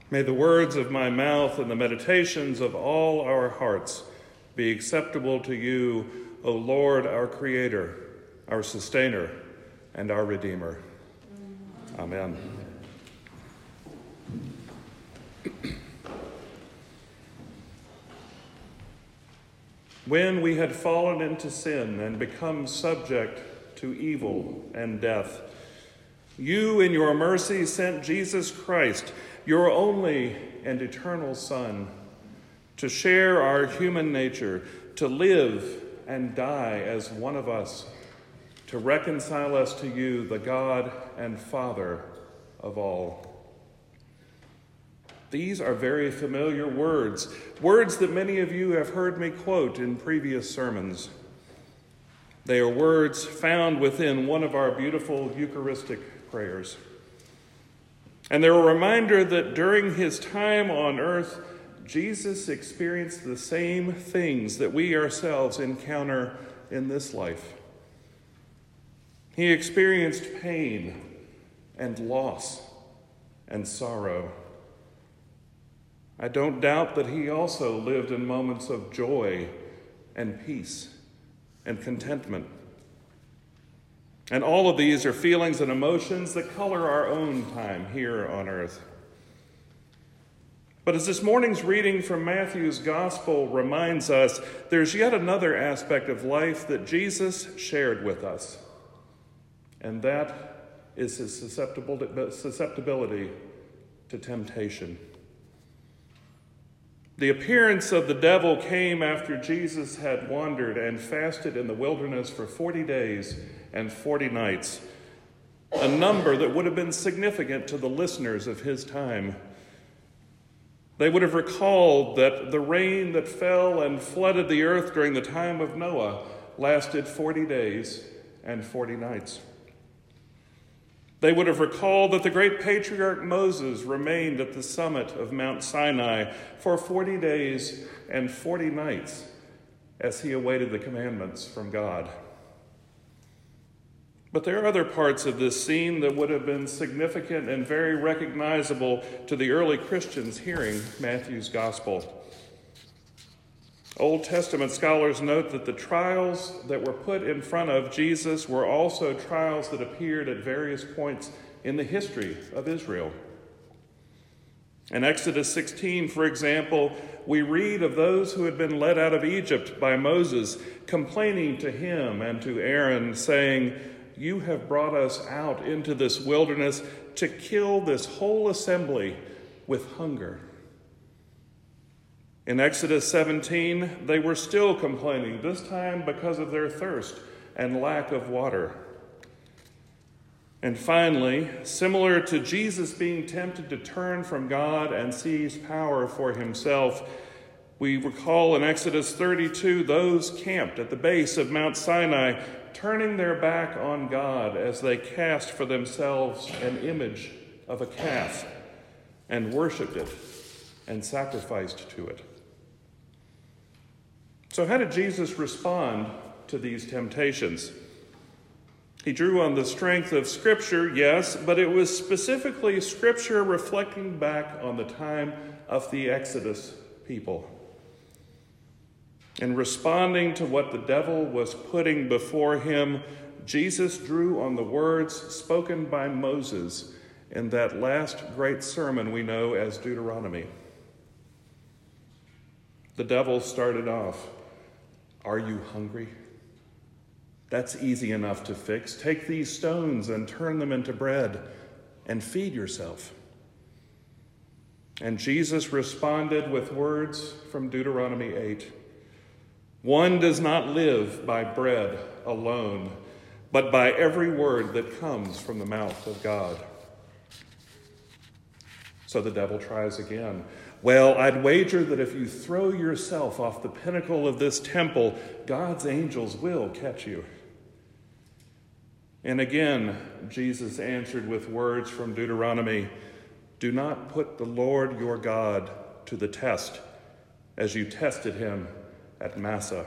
May the words of my mouth and the meditations of all our hearts be acceptable to you, O Lord, our Creator, our Sustainer, and our Redeemer. Amen. When we had fallen into sin and become subject to evil and death, you in your mercy sent Jesus Christ, your only and eternal Son, to share our human nature, to live and die as one of us, to reconcile us to you, the God and Father of all. These are very familiar words that many of you have heard me quote in previous sermons. They are words found within one of our beautiful Eucharistic prayers. And they're a reminder that during his time on earth, Jesus experienced the same things that we ourselves encounter in this life. He experienced pain and loss and sorrow. I don't doubt that he also lived in moments of joy and peace and contentment. And all of these are feelings and emotions that color our own time here on earth. But as this morning's reading from Matthew's Gospel reminds us, there's yet another aspect of life that Jesus shared with us, and that is his susceptibility to temptation. The appearance of the devil came after Jesus had wandered and fasted in the wilderness for 40 days and 40 nights, a number that would have been significant to the listeners of his time. They would have recalled that the rain that fell and flooded the earth during the time of Noah lasted 40 days and 40 nights. They would have recalled that the great patriarch Moses remained at the summit of Mount Sinai for 40 days and 40 nights as he awaited the commandments from God. But there are other parts of this scene that would have been significant and very recognizable to the early Christians hearing Matthew's Gospel. Old Testament scholars note that the trials that were put in front of Jesus were also trials that appeared at various points in the history of Israel. In Exodus 16, for example, we read of those who had been led out of Egypt by Moses, complaining to him and to Aaron, saying, "You have brought us out into this wilderness to kill this whole assembly with hunger." In Exodus 17, they were still complaining, this time because of their thirst and lack of water. And finally, similar to Jesus being tempted to turn from God and seize power for himself, we recall in Exodus 32 those camped at the base of Mount Sinai, turning their back on God as they cast for themselves an image of a calf and worshiped it and sacrificed to it. So how did Jesus respond to these temptations? He drew on the strength of Scripture, yes, but it was specifically Scripture reflecting back on the time of the Exodus people. In responding to what the devil was putting before him, Jesus drew on the words spoken by Moses in that last great sermon we know as Deuteronomy. The devil started off, "Are you hungry? That's easy enough to fix. Take these stones and turn them into bread and feed yourself." And Jesus responded with words from Deuteronomy 8. "One does not live by bread alone, but by every word that comes from the mouth of God." So the devil tries again. "Well, I'd wager that if you throw yourself off the pinnacle of this temple, God's angels will catch you." And again, Jesus answered with words from Deuteronomy, "Do not put the Lord your God to the test, as you tested him at Massah."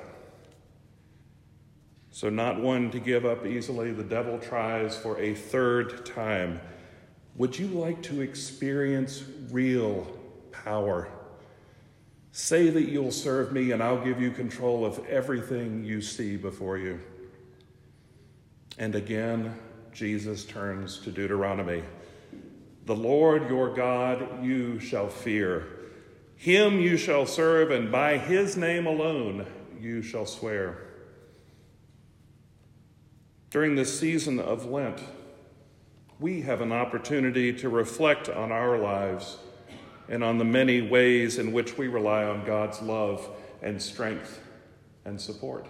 So not one to give up easily, the devil tries for a third time. Would you like to experience real power? Say that you'll serve me and I'll give you control of everything you see before you. And again, Jesus turns to Deuteronomy. The Lord your God you shall fear. Him you shall serve, and by his name alone you shall swear. During this season of Lent, we have an opportunity to reflect on our lives and on the many ways in which we rely on God's love and strength and support.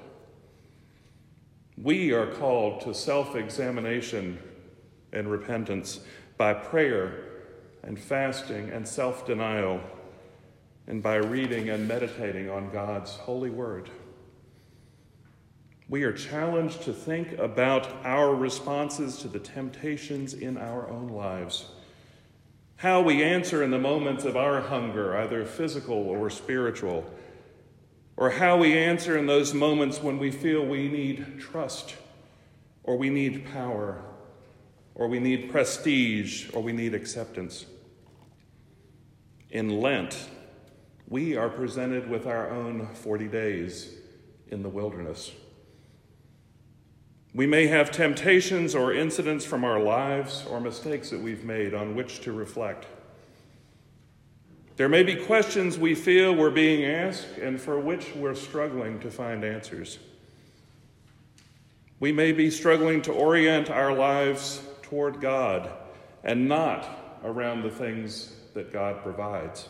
We are called to self-examination and repentance by prayer and fasting and self-denial, and by reading and meditating on God's holy word. We are challenged to think about our responses to the temptations in our own lives, how we answer in the moments of our hunger, either physical or spiritual, or how we answer in those moments when we feel we need trust, or we need power, or we need prestige, or we need acceptance. In Lent, we are presented with our own 40 days in the wilderness. We may have temptations or incidents from our lives or mistakes that we've made on which to reflect. There may be questions we feel we're being asked and for which we're struggling to find answers. We may be struggling to orient our lives toward God and not around the things that God provides.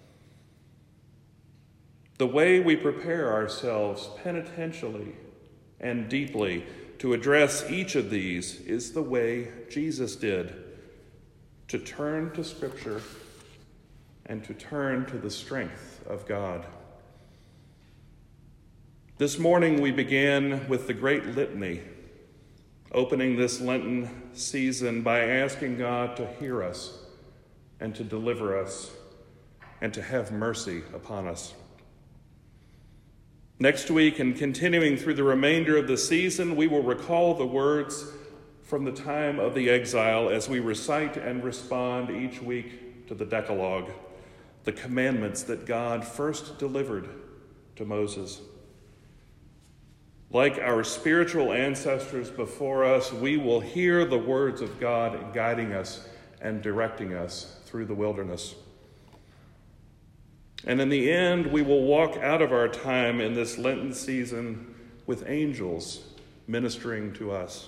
The way we prepare ourselves penitentially and deeply to address each of these is the way Jesus did, to turn to Scripture and to turn to the strength of God. This morning we began with the great litany, opening this Lenten season by asking God to hear us and to deliver us and to have mercy upon us. Next week, and continuing through the remainder of the season, we will recall the words from the time of the exile as we recite and respond each week to the Decalogue, the commandments that God first delivered to Moses. Like our spiritual ancestors before us, we will hear the words of God guiding us and directing us through the wilderness. And in the end, we will walk out of our time in this Lenten season with angels ministering to us.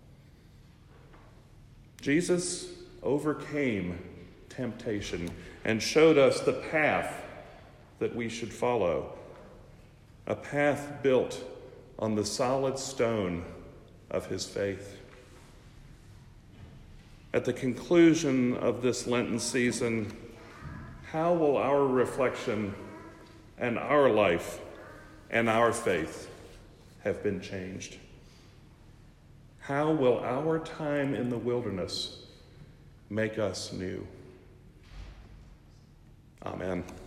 Jesus overcame temptation and showed us the path that we should follow, a path built on the solid stone of his faith. At the conclusion of this Lenten season, how will our reflection and our life and our faith have been changed? How will our time in the wilderness make us new? Amen.